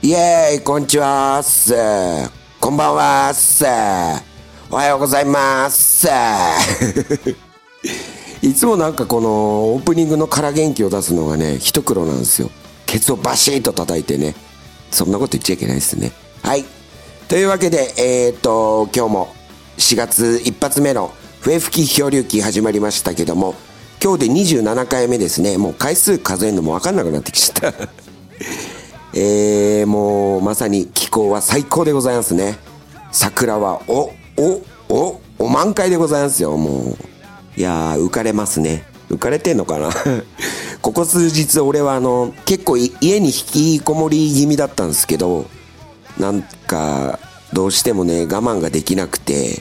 イエーイ、こんにちはっす。こんばんはっす。おはようございますいつもなんかこのオープニングの空元気を出すのがね、一苦労なんですよ。ケツをバシッと叩いてね。そんなこと言っちゃいけないですね。はい。というわけで、今日も4月一発目の笛吹き漂流記始まりましたけども、今日で27回目ですね。もう回数数えるのも分かんなくなってきちゃったもうまさに気候は最高でございますね。桜はお満開でございますよ。もういやー浮かれますね。浮かれてんのかなここ数日俺は結構家に引きこもり気味だったんですけど、なんかどうしてもね我慢ができなくて、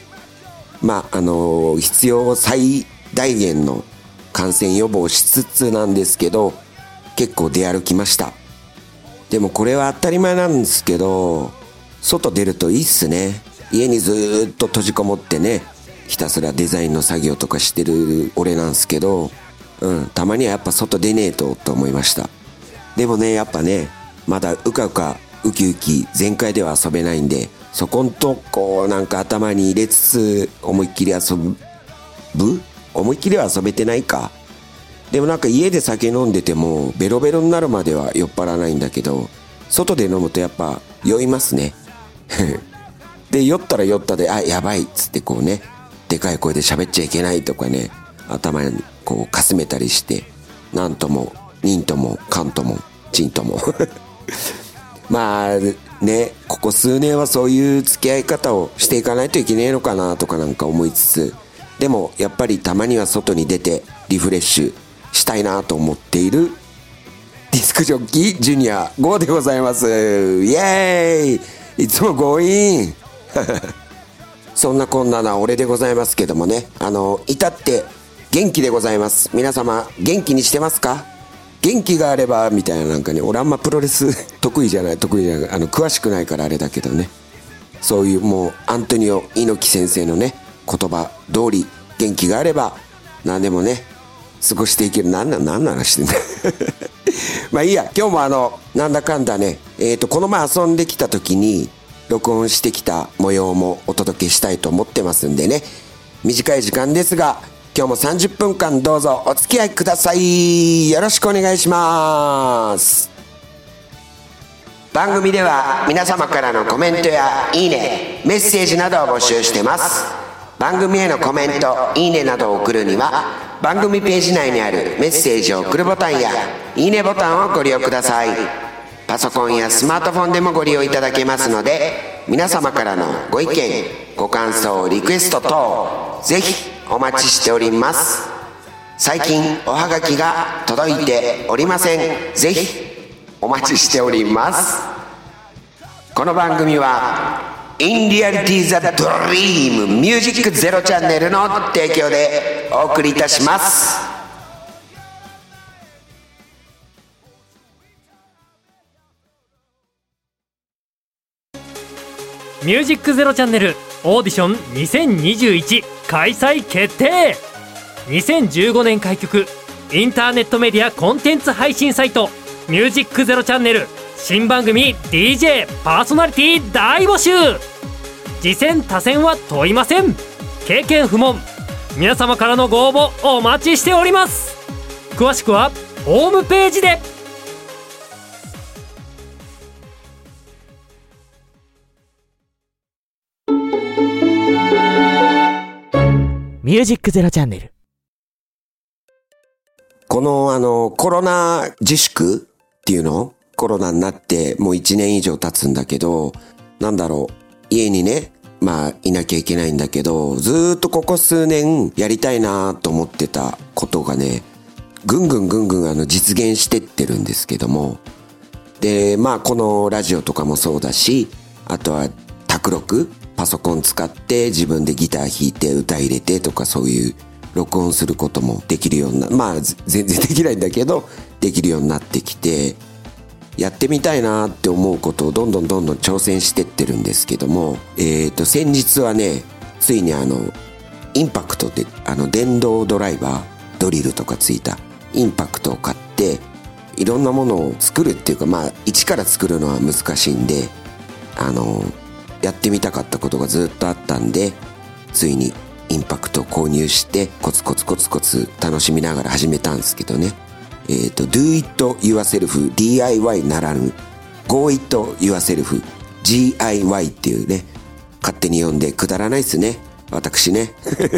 必要最大限の感染予防しつつなんですけど、結構出歩きました。でもこれは当たり前なんですけど、外出るといいっすね。家にずーっと閉じこもってね、ひたすらデザインの作業とかしてる俺なんですけど、たまにはやっぱ外出ねえと思いました。でもね、やっぱね、まだうかうかウキウキ全開では遊べないんで、そこんとこなんか頭に入れつつ思いっきり遊ぶ？思いっきりは遊べてないか。でもなんか家で酒飲んでてもベロベロになるまでは酔っ払わないんだけど、外で飲むとやっぱ酔いますねで酔ったら酔ったで、やばいっつってこうね、でかい声で喋っちゃいけないとかね、頭にこうかすめたりして、なんとも忍ともかんともちんともまあね、ここ数年はそういう付き合い方をしていかないといけないのかなとかなんか思いつつ、でもやっぱりたまには外に出てリフレッシュしたいなと思っているディスクジョッキージュニアGOでございます。イエーイ、いつもゴーインそんなこんなな俺でございますけどもね、至って元気でございます。皆様元気にしてますか？元気があればみたいな、なんかね、俺あんまプロレス得意じゃない詳しくないからあれだけどね、そういうもうアントニオ猪木先生のね言葉通り、元気があれば何でもね過ごしていける。なんの話してんだまあいいや、今日もなんだかんだね、この前遊んできた時に録音してきた模様もお届けしたいと思ってますんでね、短い時間ですが今日も30分間どうぞお付き合いください。よろしくお願いします。番組では皆様からのコメントやいいね、メッセージなどを募集してます。番組へのコメント、いいねなどを送るには番組ページ内にあるメッセージを送るボタンやいいねボタンをご利用ください。パソコンやスマートフォンでもご利用いただけますので、皆様からのご意見、ご感想、リクエスト等ぜひお待ちしております。最近おはがきが届いておりません。ぜひお待ちしております。この番組はIn Reality The Dream Music Zero チャンネルの提供でお送りいたします。 ミュージックゼロチャンネルオーディション2021開催決定。2015年開局、インターネットメディアコンテンツ配信サイトミュージックゼロチャンネル新番組 DJ パーソナリティ大募集。次戦他戦は問いません。経験不問。皆様からのご応募お待ちしております。詳しくはホームページで。 ミュージックゼロチャンネル。 このコロナ自粛っていうの、コロナになってもう1年以上経つんだけど、なんだろう、家にねいなきゃいけないんだけど、ずーっとここ数年やりたいなと思ってたことがね、ぐんぐん実現してってるんですけども、でこのラジオとかもそうだし、あとは卓録、パソコン使って自分でギター弾いて歌入れてとか、そういう録音することもできるような、全然できないんだけどできるようになってきて、やってみたいなって思うことをどんどん挑戦してってるんですけども、先日はね、ついにインパクトで電動ドライバー、ドリルとかついたインパクトを買って、 いろんなものを作るっていうか、一から作るのは難しいんで、やってみたかったことがずっとあったんで、ついにインパクトを購入してコツコツ楽しみながら始めたんですけどね。Do it yourself DIY ならぬ Go it yourself GIY っていうね、勝手に読んでくだらないっすね、私ね。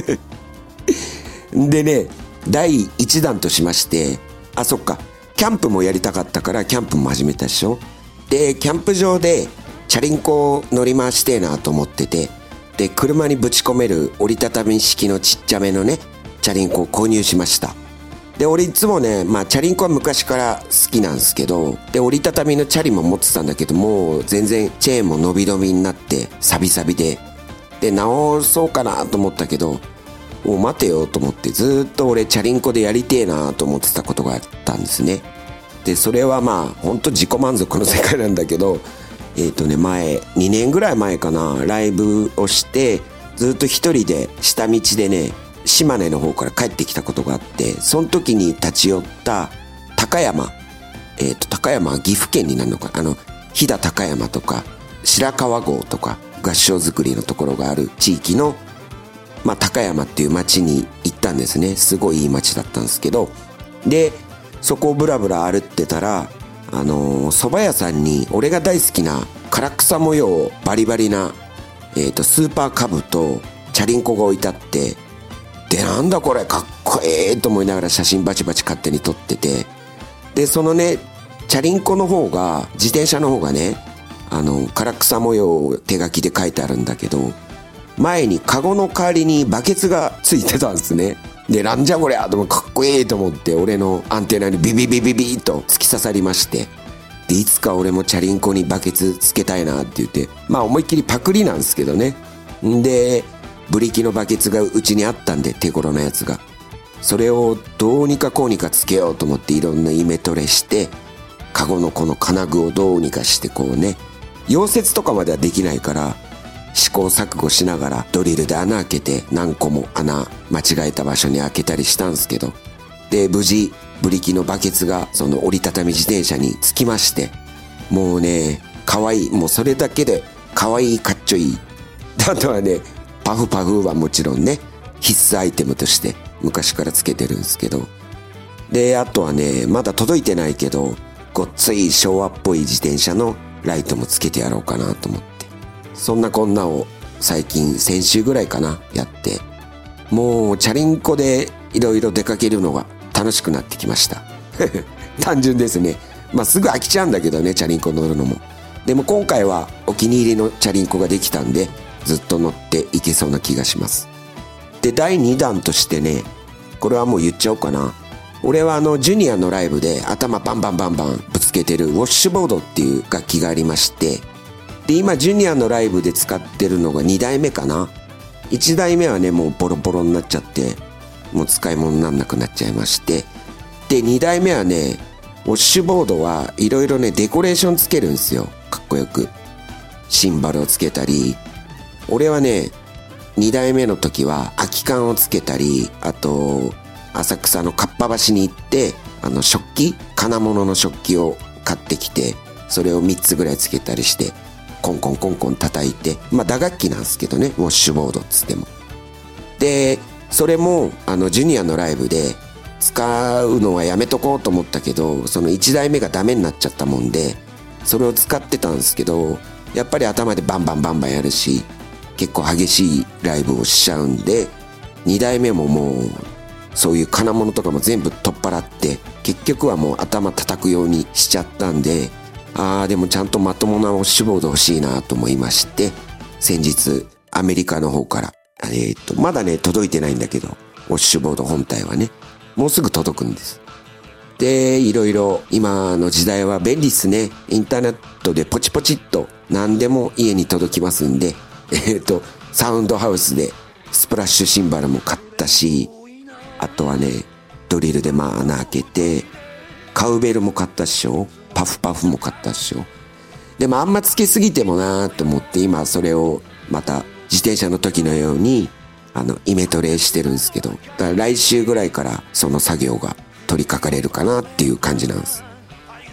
でね、第1弾としまして、そっか、キャンプもやりたかったからキャンプも始めたでしょ。で、キャンプ場でチャリンコを乗り回してえなと思ってて、で、車にぶち込める折りたたみ式のちっちゃめのね、チャリンコを購入しました。で、俺いつもね、チャリンコは昔から好きなんですけど、で、折りたたみのチャリも持ってたんだけど、もう全然チェーンも伸び伸びになってサビサビで、で、直そうかなと思ったけど、もう待てよと思って、ずっと俺チャリンコでやりてえなと思ってたことがあったんですね。で、それはほんと自己満足の世界なんだけど、2年ぐらい前かな、ライブをして、ずっと一人で下道でね、島根の方から帰ってきたことがあって、その時に立ち寄った高山、高山は岐阜県になるのか、飛騨高山とか白川郷とか合掌造りのところがある地域の、高山っていう町に行ったんですね。すごいいい町だったんですけど、でそこをブラブラ歩ってたら、蕎麦屋さんに俺が大好きな唐草模様バリバリな、スーパーカブとチャリンコが置いてあって、で、なんだこれかっこええと思いながら写真バチバチ勝手に撮ってて、でそのね、チャリンコの方が、自転車の方がね、唐草模様を手書きで書いてあるんだけど、前にカゴの代わりにバケツがついてたんですね。で、なんじゃこりゃと思って、かっこいいと思って、俺のアンテナにビビビビビと突き刺さりまして、で、いつか俺もチャリンコにバケツつけたいなって言って、思いっきりパクリなんですけどね。んで、ブリキのバケツがうちにあったんで、手頃なやつが、それをどうにかこうにかつけようと思って、いろんなイメトレして、カゴのこの金具をどうにかしてこうね、溶接とかまではできないから試行錯誤しながらドリルで穴開けて、何個も穴間違えた場所に開けたりしたんですけど、で無事ブリキのバケツがその折りたたみ自転車につきまして、もうね、可愛い、もうそれだけで可愛い、かっちょいい。あとはね、パフパフはもちろんね、必須アイテムとして昔からつけてるんですけど、であとはね、まだ届いてないけどごっつい昭和っぽい自転車のライトもつけてやろうかなと思って、そんなこんなを最近、先週ぐらいかな、やって、もうチャリンコでいろいろ出かけるのが楽しくなってきました。単純ですね。すぐ飽きちゃうんだけどね、チャリンコ乗るのも。でも今回はお気に入りのチャリンコができたんで、ずっと乗っていけそうな気がします。で、第2弾としてね、これはもう言っちゃおうかな。俺はジュニアのライブで頭バンバンバンバンぶつけてるウォッシュボードっていう楽器がありまして、で今ジュニアのライブで使ってるのが2台目かな。1台目はね、もうボロボロになっちゃって、もう使い物になんなくなっちゃいまして、で2台目はね、ウォッシュボードはいろいろね、デコレーションつけるんですよ、かっこよく。シンバルをつけたり、俺はね、2代目の時は空き缶をつけたり、あと浅草のかっぱ橋に行って、食器、金物の食器を買ってきて、それを3つぐらいつけたりして、コンコンコンコン叩いて、打楽器なんですけどね、ウォッシュボードっつっても。でそれもジュニアのライブで使うのはやめとこうと思ったけど、その1台目がダメになっちゃったもんで、それを使ってたんですけど、やっぱり頭でバンバンバンバンやるし、結構激しいライブをしちゃうんで、2台目ももうそういう金物とかも全部取っ払って、結局はもう頭叩くようにしちゃったんで、でもちゃんとまともなウォッシュボード欲しいなと思いまして、先日アメリカの方からまだね届いてないんだけど、ウォッシュボード本体はね、もうすぐ届くんです。でいろいろ今の時代は便利っすね。インターネットでポチポチっと何でも家に届きますんで、サウンドハウスでスプラッシュシンバルも買ったし、あとはね、ドリルで穴開けて、カウベルも買ったっしょ、パフパフも買ったっしょ。でもあんまつけすぎてもなと思って、今それをまた自転車の時のようにイメトレしてるんですけど、だから来週ぐらいからその作業が取り掛かれるかなっていう感じなんです。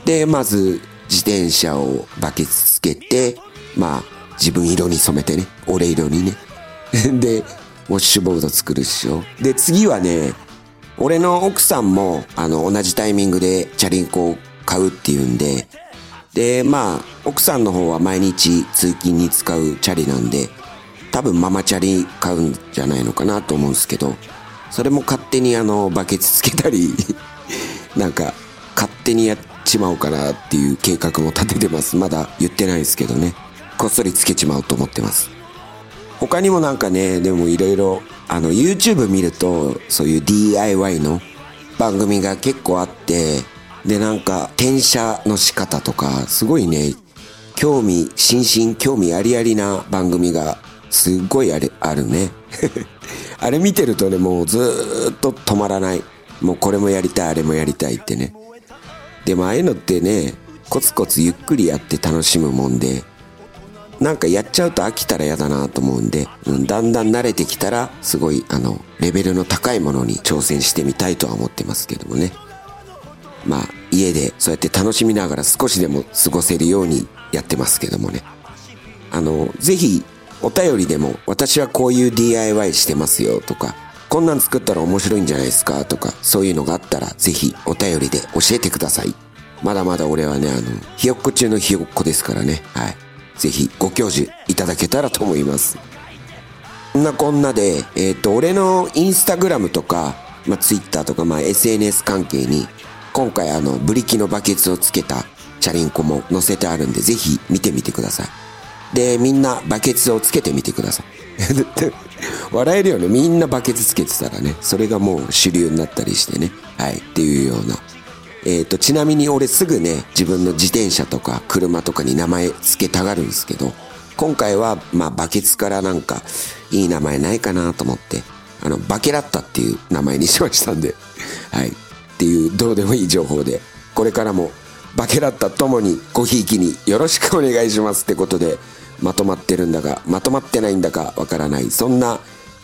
で、まず自転車をバケツつけて、まあ自分色に染めてね、俺色にね。で、ウォッシュボード作るっしょ。で、次はね、俺の奥さんも同じタイミングでチャリンコを買うっていうんで、で、まあ奥さんの方は毎日通勤に使うチャリなんで、多分ママチャリ買うんじゃないのかなと思うんですけど、それも勝手にバケツつけたりなんか勝手にやっちまおうかなっていう計画も立ててます。まだ言ってないですけどね、こっそりつけちまおうと思ってます。他にもなんかね、でもいろいろYouTube 見るとそういう DIY の番組が結構あって、でなんか転写の仕方とかすごいね、興味ありありな番組がすっごいあるねあれ見てるとね、もうずーっと止まらない。もうこれもやりたいあれもやりたいってね。でもああいうのってね、コツコツゆっくりやって楽しむもんで、なんかやっちゃうと飽きたら嫌だなと思うんで、だんだん慣れてきたらすごいレベルの高いものに挑戦してみたいとは思ってますけどもね。まあ家でそうやって楽しみながら少しでも過ごせるようにやってますけどもね。ぜひお便りでも、私はこういう DIY してますよとか、こんなん作ったら面白いんじゃないですかとか、そういうのがあったらぜひお便りで教えてください。まだまだ俺はね、ひよっこ中のひよっこですからね。はい。ぜひご教授いただけたらと思います。こんなこんなで、俺のインスタグラムとか、ツイッターとか、SNS 関係に、今回ブリキのバケツをつけたチャリンコも載せてあるんで、ぜひ見てみてください。で、みんなバケツをつけてみてください。笑えるよね。みんなバケツつけてたらね、それがもう主流になったりしてね。はい。っていうような。ちなみに俺すぐね、自分の自転車とか車とかに名前つけたがるんですけど、今回はバケツからなんかいい名前ないかなと思って、バケラッタっていう名前にしましたんで、はい。っていうどうでもいい情報で、これからもバケラッタともにごひいきによろしくお願いしますってことで、まとまってるんだかまとまってないんだかわからない、そんな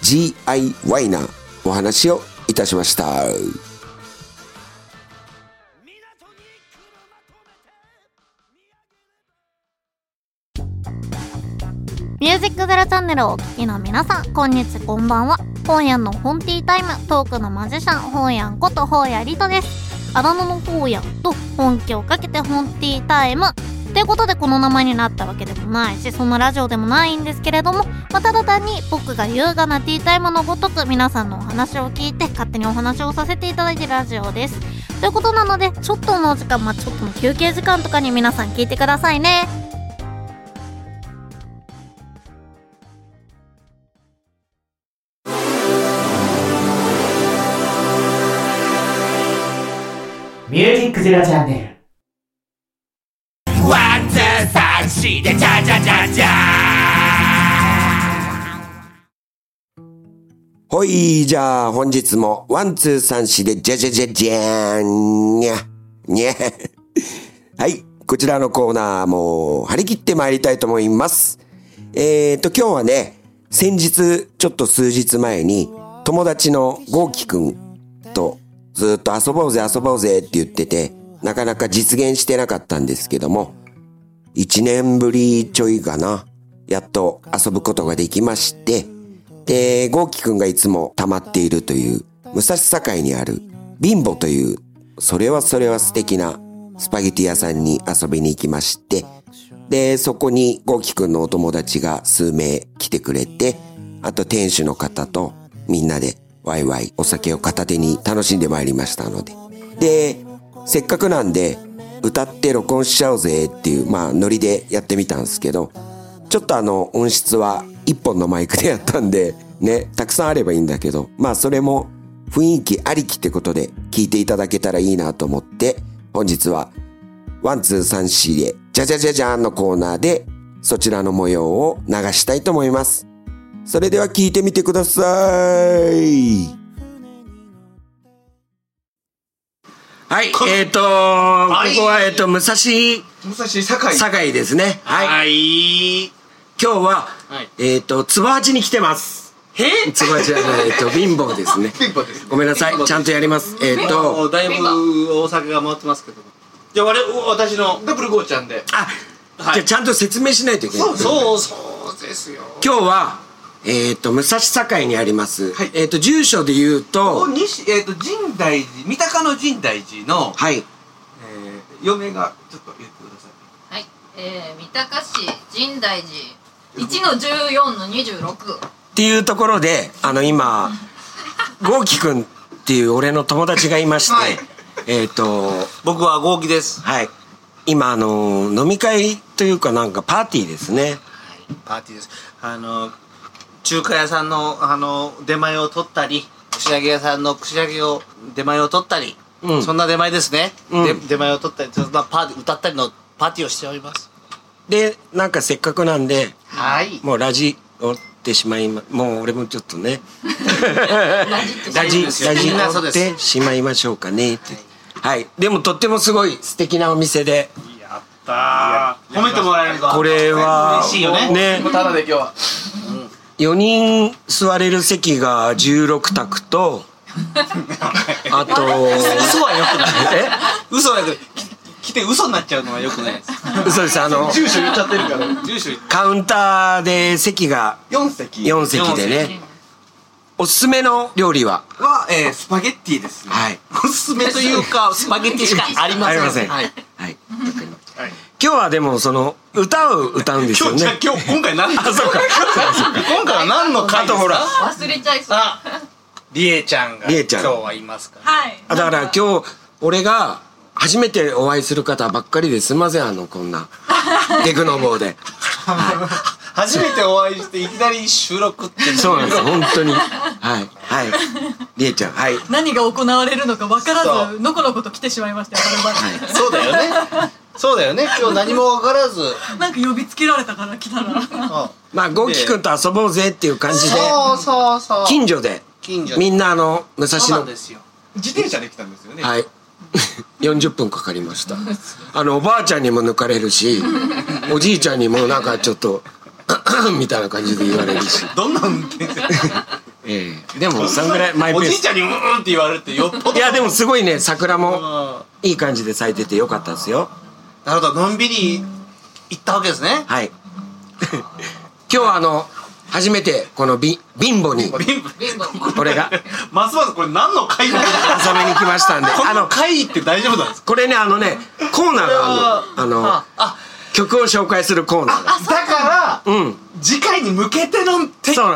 DIY なお話をいたしました。 ミュージックゼロチャンネルをお聞きの皆さん、こんにちこんばんは。本屋のホンティータイム、トークのマジシャン、本屋んこと本屋リトです。あだ名の本屋と本気をかけてホンティータイムってことでこの名前になったわけでもないし、そんなラジオでもないんですけれども、ただ単に僕が優雅なティータイムのごとく皆さんのお話を聞いて勝手にお話をさせていただいているラジオです。ということなので、ちょっとのお時間、ちょっとの休憩時間とかに皆さん聞いてくださいね。 ミュージックゼロチャンネル。 ワンツー三四でチャチャチャチャー。ほい、じゃあ本日もワンツー三四でジャジャジャジャーンにゃにゃはい、こちらのコーナーも張り切って参りたいと思います。今日はね、先日ちょっと数日前に友達のゴーキくんとずっと遊ぼうぜって言ってて、なかなか実現してなかったんですけども、1年ぶりちょいかな、やっと遊ぶことができまして、で、ゴーキくんがいつも溜まっているという武蔵境にあるビンボという、それは素敵なスパゲティ屋さんに遊びに行きまして、で、そこにゴーキくんのお友達が数名来てくれて、あと店主の方とみんなでワイワイお酒を片手に楽しんでまいりましたので。で、せっかくなんで歌って録音しちゃおうぜっていう、ノリでやってみたんですけど、ちょっと音質は一本のマイクでやったんで、ね、たくさんあればいいんだけど、それも雰囲気ありきってことで聞いていただけたらいいなと思って、本日はワンツー三四でじゃじゃじゃじゃーんのコーナーでそちらの模様を流したいと思います。それでは聞いてみてください。はい、ここは武蔵境ですね。はい。今日は、つば八に来てます。つば八じゃない、貧乏ですね。ごめんなさい、ちゃんとやります。 だいぶ大阪が回ってますけど。 じゃあ私のダブルゴーちゃんで。 あ、じゃあちゃんと説明しないといけない。 そうですよ。 今日は武蔵境にあります。住所で言うと神大寺、三鷹の神大寺の嫁がちょっと言ってください。 はい、三鷹市神大寺1-14-26 っていうところで今豪輝くんっていう俺の友達がいまして、 僕は豪輝です。 はい。今飲み会というかなんかパーティーですね。 パーティーです。中華屋さんの出前を取ったり、串揚げ屋さんの串揚げを出前を取ったり、そんな出前ですね。出前を取ったり、そんな歌ったりのパーティーをしております。 でなんかせっかくなんで、もうラジオってしまいもう俺もちょっとねラジオってしまいましょうかねって。はい。でもとってもすごい素敵なお店で。 やったー。褒めてもらえるか。 これは嬉しいよね。ただで今日は。 4人座れる席が16択とあと嘘はよくない嘘はよくない来て嘘になっちゃうのはよくないです。 嘘です。 住所言っちゃってるからカウンターで席が4席でね。おすすめの料理はスパゲッティです。 はい。 おすすめというかスパゲッティしかありません。 はい。今日はでも歌うんですよね。 今回何の今回は何の回ですか。あとほら忘れちゃいそう。 りえちゃんが今日はいますから。 はい。 だから今日俺が初めてお会いする方ばっかりですいませんこんなデクノボーで。 初めてお会いしていきなり収録って。 そうなんです本当に。はいりえちゃん。はい。 何が行われるのか分からずのこのこと来てしまいましたよ。 そうだよね。そうだよね。今日何も分からずなんか呼びつけられたから来たらまあ豪輝くんと遊ぼうぜっていう感じでそう近所でみんな武蔵野自転車で来たんですよね。 はい。40分かかりました。おばあちゃんにも抜かれるしおじいちゃんにもなんかちょっとみたいな感じで言われるし。 どんな運転でもそんぐらいマイペース。 おじいちゃんにって言われるってよっぽど。 いやでもすごいね桜もいい感じで咲いててよかったですよ。 なるほど。のんびり行ったわけですね。 はい。今日は初めてこのビンボに俺がますますこれ何の会なの遊びに来ましたんで。 この会って大丈夫なんですか。 これねコーナーが曲を紹介するコーナーが。 だから次回に向けての鉄筋な。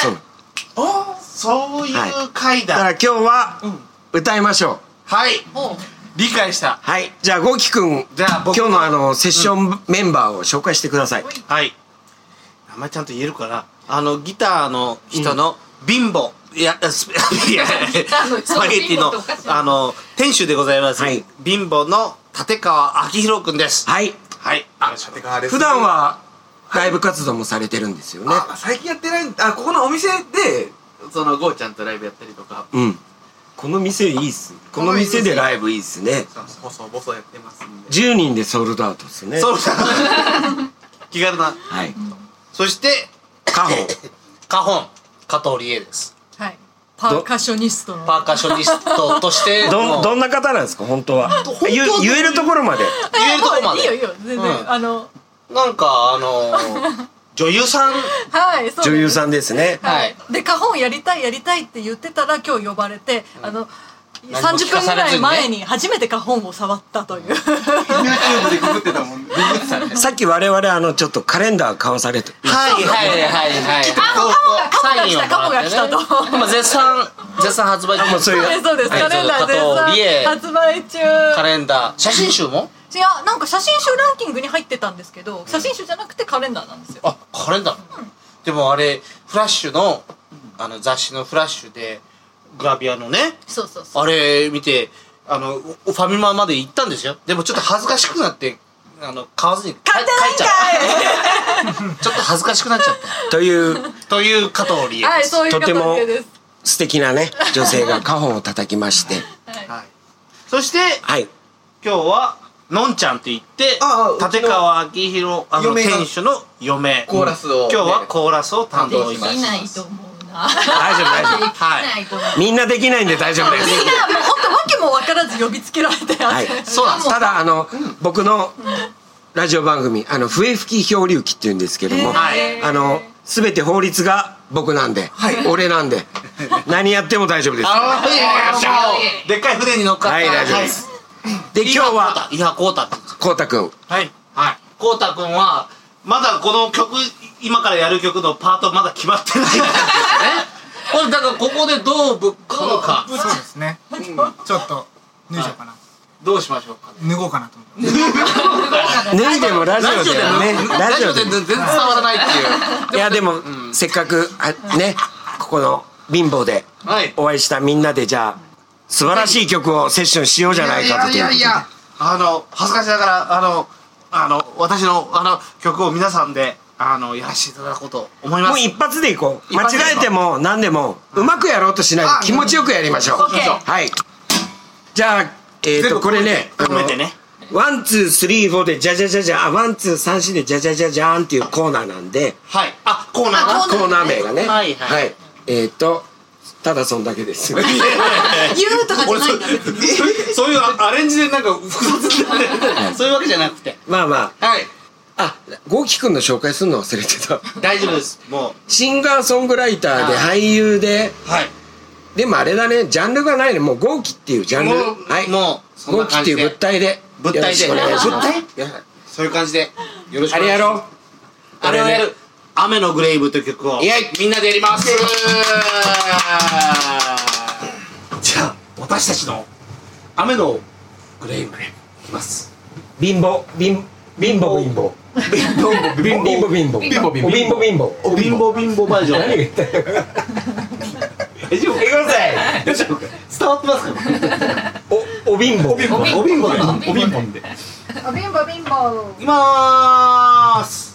そういう会だ。 だから今日は歌いましょう。 はい。理解した。 はい。じゃあ豪輝くん今日のセッションメンバーを紹介してください。 はい。名前ちゃんと言えるかな。ギターの人の貧乏スパゲッティの店主でございます。貧乏の立川明宏くんです。 はい。 立川です。 普段はライブ活動もされてるんですよね。 最近やってない。ここのお店でゴーちゃんとライブやったりとか。 この店いいっす。この店でライブいいっすね。 細々やってますんで。 10人でソールドアウトですね。 ソールドアウト。気軽な。 はい。 そしてカホン加藤理恵です。 はい。パーカッショニストとしてどんな方なんですか本当は。言えるところまで。 いいよ全然なんか女優さん。 はい。 女優さんですね。 はい。でカホンやりたいって言ってたら今日呼ばれて30分ぐらい前に初めてカホンを触ったという。 YouTube でググってたもんね。 さっき我々ちょっとカレンダー買わされて。 はいカモが来たと。 今絶賛発売中。 そうですカレンダー絶賛発売中。 カレンダー写真集も。 いやなんか写真集ランキングに入ってたんですけど写真集じゃなくてカレンダーなんですよ。 カレンダー。でもあれフラッシュの雑誌のフラッシュでグラビアのね。 そうあれ見てファミマまで行ったんですよ。でもちょっと恥ずかしくなって買わずに帰っちゃった。ちょっと恥ずかしくなっちゃったという加藤理恵です。 とても素敵なね女性がカホンを叩きまして。 そして今日はのんちゃんって言って立川明宏店主の嫁。今日はコーラスを担当します。 できないと思うな。 大丈夫大丈夫。みんなできないんで大丈夫です。 みんなもう本当わけも分からず呼びつけられて、 はい、そうなんです。ただ僕のラジオ番組笛吹き漂流記っていうんですけども、全て法律が僕なんで、俺なんで何やっても大丈夫です。 でっかい船に乗っかって、 はい、大丈夫です。で今日は伊波浩太君、 はいはい、浩太君はまだこの曲、今からやる曲のパートまだ決まってないんですよね。これだからここでどうぶっ込むか。 そうですね。ちょっと脱いじゃおうかな。 どうしましょうかね。 脱ごうかなと思って。 脱いでもラジオでね、 ラジオで全然伝わらないっていう。 いやでもせっかくね、ここの貧乏でお会いしたみんなで、じゃあ素晴らしい曲をセッションしようじゃないかと。 いや恥ずかしながら私の曲を皆さんでやらせていただこうと思います。 もう一発でいこう。間違えても何でもうまくやろうとしないで気持ちよくやりましょう。はい。じゃあこれね、ワンツースリーフォーでじゃじゃじゃじゃ、ワンツー3、4でじゃじゃじゃじゃーんっていうコーナーなんで、 はい。コーナー名がね、はい。ただそんだけです。 言うとかじゃないんだ。 そういうアレンジでなんか複雑なそういうわけじゃなくて。 まあまあ。はい。ゴーキ君の紹介するの忘れてた。 大丈夫です。もうシンガーソングライターで俳優で、はい。でもあれだね、ジャンルがないね。もうゴーキっていうジャンル。はい。もうゴーキっていう物体で。物体で。物体？ そういう感じでよろしくお願いします。 あれやろう。 あれをやる。雨のグレイブという曲をみんなでやります。じゃあ私たちの雨のグレイブでいきます。 貧乏貧乏貧乏バージョン。 何が言ったよ。 大丈夫？伝わってますか？ お貧乏で。いきまーす。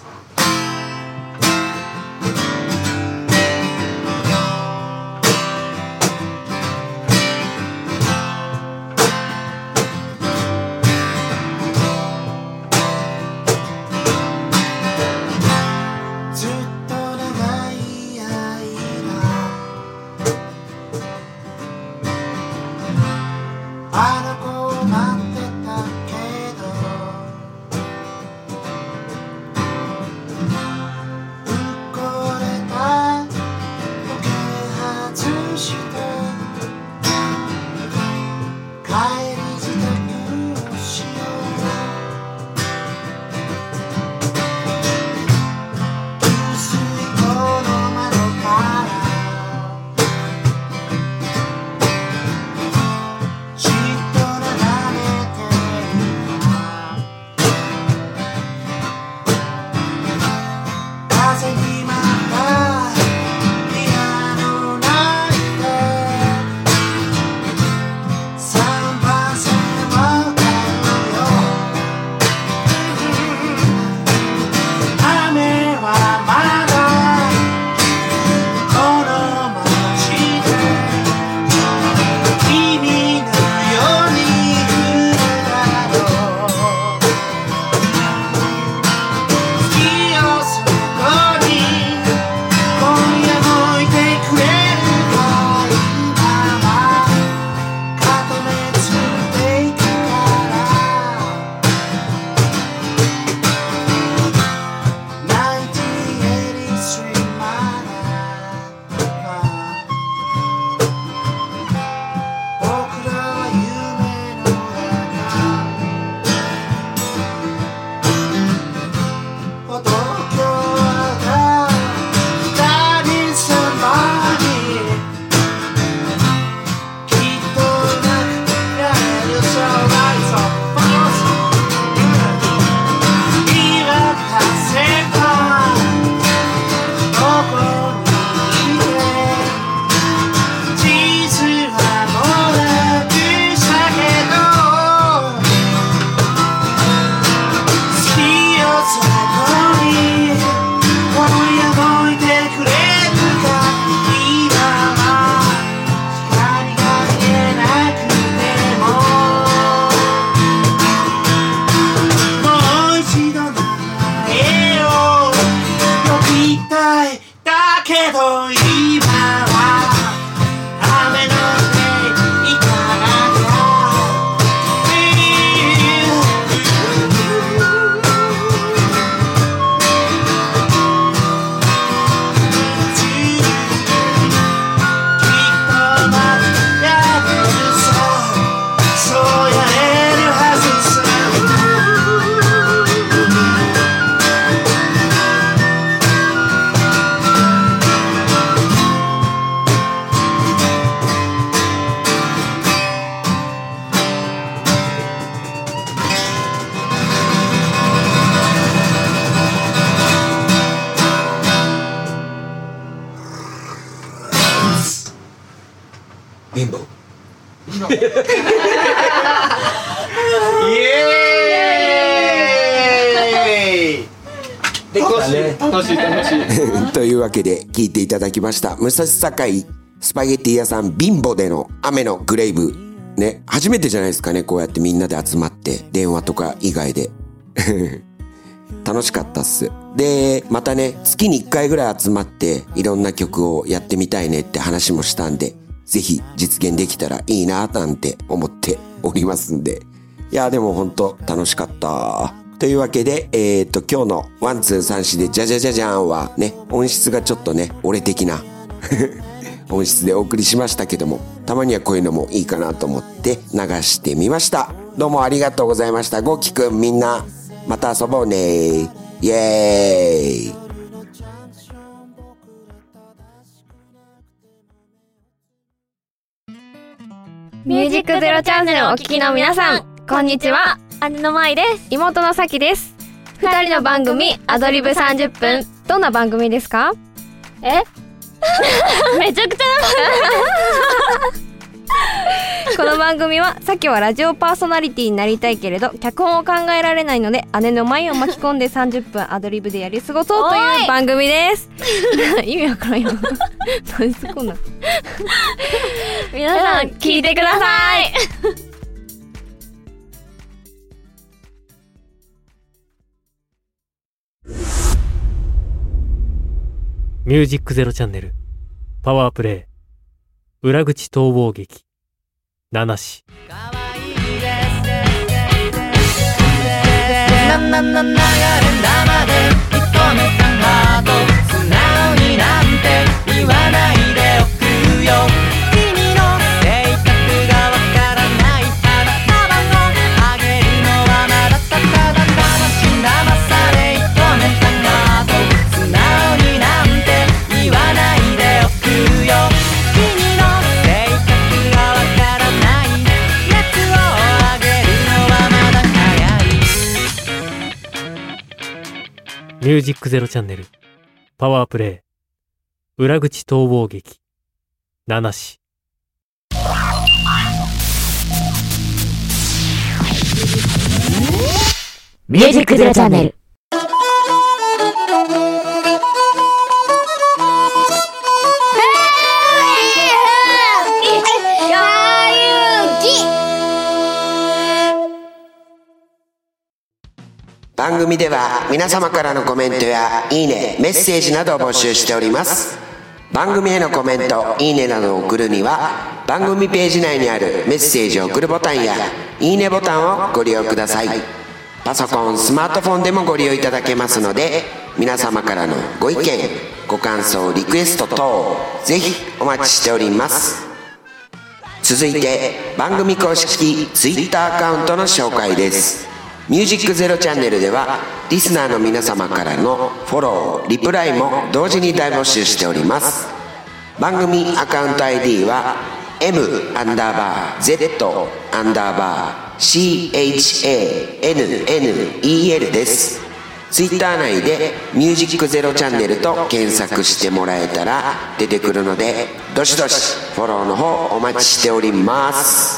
けど今貧乏。 イエーイ。楽しいというわけで聞いていただきました武蔵境スパゲッティ屋さんビンボでの雨のグレイブね、初めてじゃないですかね、こうやってみんなで集まって電話とか以外で楽しかったっす。でまたね、月に1回ぐらい集まっていろんな曲をやってみたいねって話もしたんで、ぜひ実現できたらいいななんて思っておりますんで、いやでもほんと楽しかったというわけで、今日のワンツー三四でじゃじゃじゃじゃんはね、音質がちょっとね、俺的な音質でお送りしましたけども、たまにはこういうのもいいかなと思って流してみました。どうもありがとうございました。ゴキくんみんな、また遊ぼうね。イエーイ。 ミュージックゼロチャンネルをお聞きの皆さん、こんにちは。姉の舞です。妹のさきです。二人の番組アドリブ30分。どんな番組ですか？めちゃくちゃこの番組は、さきはラジオパーソナリティになりたいけれど脚本を考えられないので、姉の舞を巻き込んで30分アドリブでやり過ごそうという番組です。意味わからんよ。何すこんな皆さん聞いてください。 ミュージックゼロチャンネルパワープレイ裏口逃亡劇七子。 流れ生で認めたハート、素直になんて言わないでおくよ。君の性格がわからない花束をあげるのはまだただ騙され認めたハート、素直になんて言わないでおくよ。君の性格がわからない熱をあげるのはまだ早い。 ミュージックゼロチャンネルパワープレイ裏口逃亡劇七子。 ミュージックゼロチャンネル。 番組では皆様からのコメントやいいね、メッセージなどを募集しております。番組へのコメント、いいねなどを送るには番組ページ内にあるメッセージを送るボタンやいいねボタンをご利用ください。パソコン、スマートフォンでもご利用いただけますので、皆様からのご意見、ご感想、リクエスト等ぜひお待ちしております。続いて番組公式 Twitter アカウントの紹介です。ミュージックゼロチャンネルではリスナーの皆様からのフォロー、リプライも同時に大募集しております。番組アカウント ID は M_Z_CHANNEL です。ツイッター内でミュージックゼロチャンネルと検索してもらえたら出てくるので、どしどしフォローの方お待ちしております。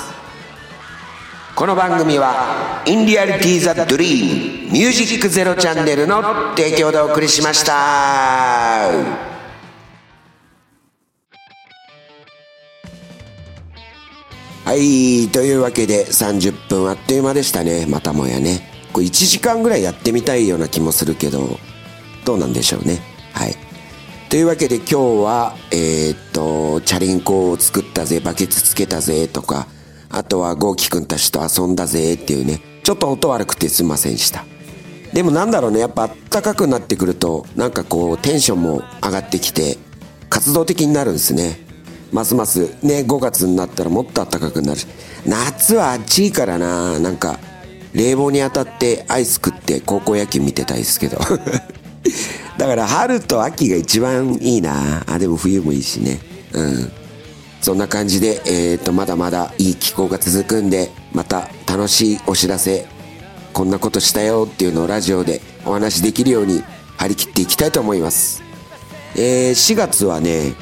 この番組は In Reality The Dream ミュージックゼロチャンネルの提供でお送りしました。はい、というわけで30分あっという間でしたね。またもやね、これ1時間ぐらいやってみたいような気もするけど、どうなんでしょうね。はい、というわけで今日はチャリンコを作ったぜ、バケツつけたぜとか、あとはゴーキくんたちと遊んだぜっていうね、ちょっと音悪くてすいませんでした。でもなんだろうね、やっぱ暖かくなってくるとなんかこうテンションも上がってきて活動的になるんですね。ますますね、5月になったらもっと暖かくなるし、夏は暑いからな、なんか冷房に当たってアイス食って高校野球見てたいですけどだから春と秋が一番いいなあ。でも冬もいいしね。そんな感じで、まだまだいい気候が続くんで、また楽しいお知らせ、こんなことしたよっていうのをラジオでお話できるように張り切っていきたいと思います。4月はね、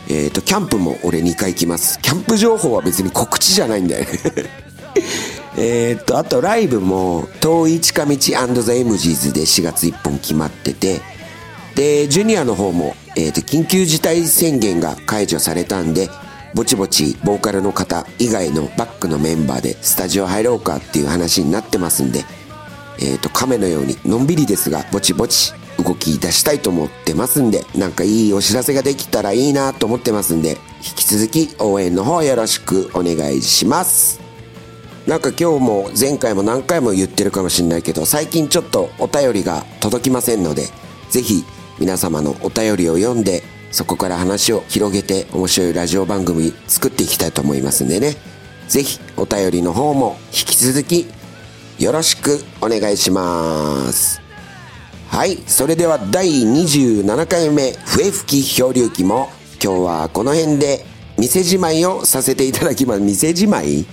キャンプも俺2回行きます。キャンプ情報は別に告知じゃないんだよねあとライブも遠い近道&ザ・エムジーズで4月1本決まってて、でジュニアの方も、緊急事態宣言が解除されたんで、ぼちぼちボーカルの方以外のバックのメンバーでスタジオ入ろうかっていう話になってますんで、亀のようにのんびりですがぼちぼち動き出したいと思ってますんで、なんかいいお知らせができたらいいなと思ってますんで、引き続き応援の方よろしくお願いします。なんか今日も前回も何回も言ってるかもしれないけど、最近ちょっとお便りが届きませんので、ぜひ皆様のお便りを読んで、そこから話を広げて面白いラジオ番組作っていきたいと思いますんでね、ぜひお便りの方も引き続きよろしくお願いします。はい、それでは第27回目笛吹き漂流記も今日はこの辺で店じまいをさせていただきます。店じまい？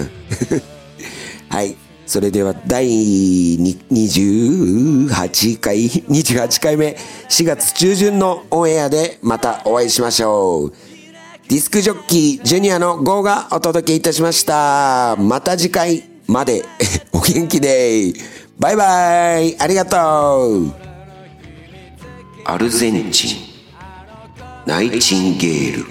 はい、それでは第28回目4月中旬のオンエアでまたお会いしましょう。ディスクジョッキージュニアのゴーがお届けいたしました。また次回までお元気で。バイバイ。ありがとう。アルゼンチンナイチンゲール。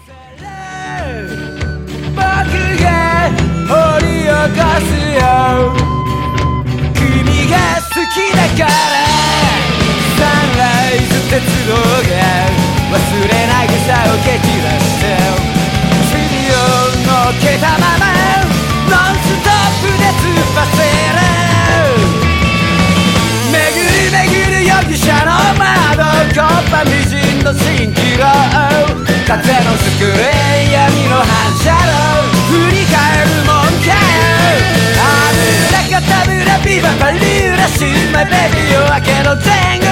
僕が掘り起こすよ、君が好きだから。サンライズ鉄道が忘れない草を蹴散らして、尻を乗っけたままノンストップで突っ走る。巡る巡る容疑者の窓、コッパみじんの蜃気楼、風のスクリーン闇の反射炉、振り返るもんかよ。あぶらかたぶらビババリューラシマイベビー夜明けの前後